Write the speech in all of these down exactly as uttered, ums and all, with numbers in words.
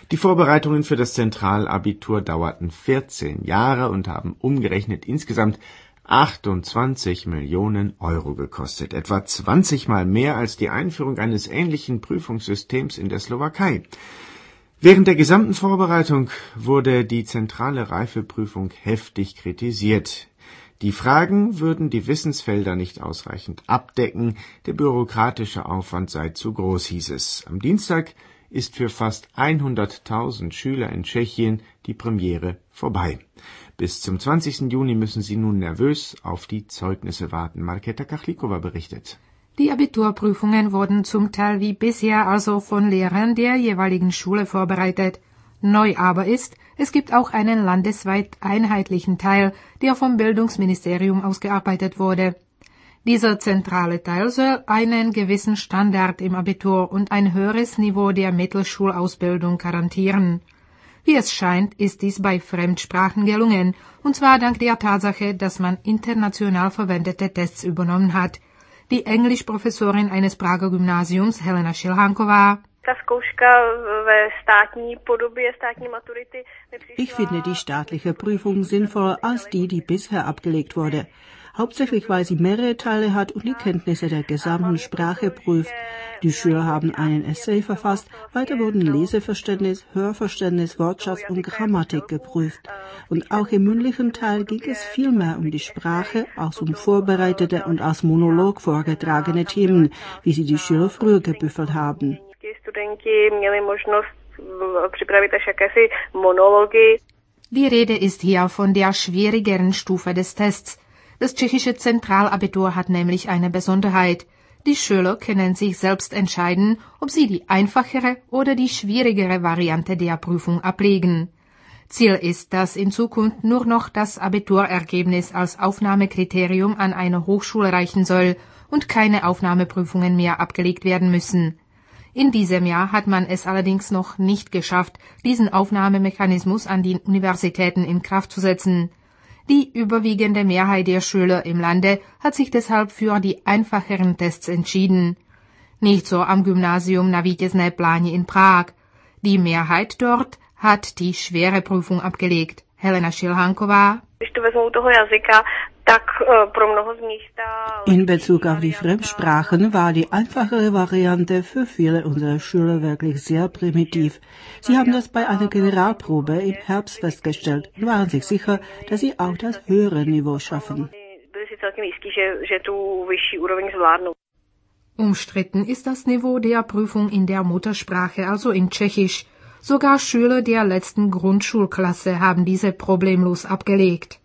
Die Vorbereitungen für das Zentralabitur dauerten vierzehn Jahre und haben umgerechnet insgesamt achtundzwanzig Millionen Euro gekostet, etwa zwanzig Mal mehr als die Einführung eines ähnlichen Prüfungssystems in der Slowakei. Während der gesamten Vorbereitung wurde die zentrale Reifeprüfung heftig kritisiert. Die Fragen würden die Wissensfelder nicht ausreichend abdecken, der bürokratische Aufwand sei zu groß, hieß es. Am Dienstag ist für fast hunderttausend Schüler in Tschechien die Premiere vorbei. Bis zum zwanzigsten Juni müssen sie nun nervös auf die Zeugnisse warten. Markéta Kachlikova berichtet. Die Abiturprüfungen wurden zum Teil wie bisher also von Lehrern der jeweiligen Schule vorbereitet. Neu aber ist, es gibt auch einen landesweit einheitlichen Teil, der vom Bildungsministerium ausgearbeitet wurde. Dieser zentrale Teil soll einen gewissen Standard im Abitur und ein höheres Niveau der Mittelschulausbildung garantieren. Wie es scheint, ist dies bei Fremdsprachen gelungen, und zwar dank der Tatsache, dass man international verwendete Tests übernommen hat. Die Englischprofessorin eines Prager Gymnasiums, Helena Šilhánková: Ich finde die staatliche Prüfung sinnvoller als die, die bisher abgelegt wurde. Hauptsächlich, weil sie mehrere Teile hat und die Kenntnisse der gesamten Sprache prüft. Die Schüler haben einen Essay verfasst, weiter wurden Leseverständnis, Hörverständnis, Wortschatz und Grammatik geprüft. Und auch im mündlichen Teil ging es viel mehr um die Sprache als um vorbereitete und als Monolog vorgetragene Themen, wie sie die Schüler früher gebüffelt haben. Die Rede ist hier von der schwierigeren Stufe des Tests. Das tschechische Zentralabitur hat nämlich eine Besonderheit. Die Schüler können sich selbst entscheiden, ob sie die einfachere oder die schwierigere Variante der Prüfung ablegen. Ziel ist, dass in Zukunft nur noch das Abiturergebnis als Aufnahmekriterium an eine Hochschule reichen soll und keine Aufnahmeprüfungen mehr abgelegt werden müssen. In diesem Jahr hat man es allerdings noch nicht geschafft, diesen Aufnahmemechanismus an den Universitäten in Kraft zu setzen. Die überwiegende Mehrheit der Schüler im Lande hat sich deshalb für die einfacheren Tests entschieden. Nicht so am Gymnasium na Vítězné pláni in Prag. Die Mehrheit dort hat die schwere Prüfung abgelegt. Helena Šilhánková: In Bezug auf die Fremdsprachen war die einfachere Variante für viele unserer Schüler wirklich sehr primitiv. Sie haben das bei einer Generalprobe im Herbst festgestellt und waren sich sicher, dass sie auch das höhere Niveau schaffen. Umstritten ist das Niveau der Prüfung in der Muttersprache, also in Tschechisch. Sogar Schüler der letzten Grundschulklasse haben diese problemlos abgelegt.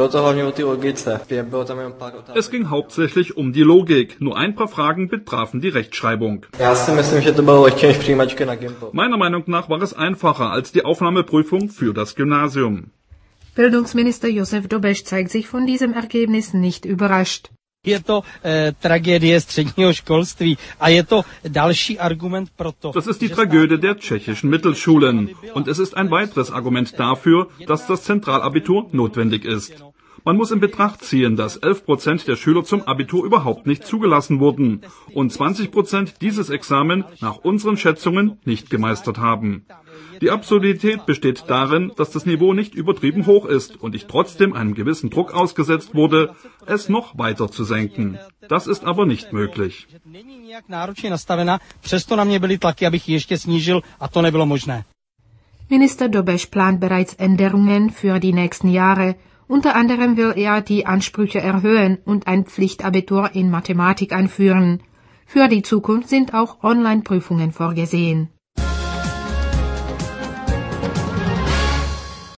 Es ging hauptsächlich um die Logik. Nur ein paar Fragen betrafen die Rechtschreibung. Meiner Meinung nach war es einfacher als die Aufnahmeprüfung für das Gymnasium. Bildungsminister Josef Dobeš zeigt sich von diesem Ergebnis nicht überrascht. Das ist die Tragödie der tschechischen Mittelschulen. Und es ist ein weiteres Argument dafür, dass das Zentralabitur notwendig ist. Man muss in Betracht ziehen, dass elf Prozent der Schüler zum Abitur überhaupt nicht zugelassen wurden und zwanzig Prozent dieses Examen nach unseren Schätzungen nicht gemeistert haben. Die Absurdität besteht darin, dass das Niveau nicht übertrieben hoch ist und ich trotzdem einem gewissen Druck ausgesetzt wurde, es noch weiter zu senken. Das ist aber nicht möglich. Minister Dobeš plant bereits Änderungen für die nächsten Jahre. Unter anderem will er die Ansprüche erhöhen und ein Pflichtabitur in Mathematik einführen. Für die Zukunft sind auch Online-Prüfungen vorgesehen.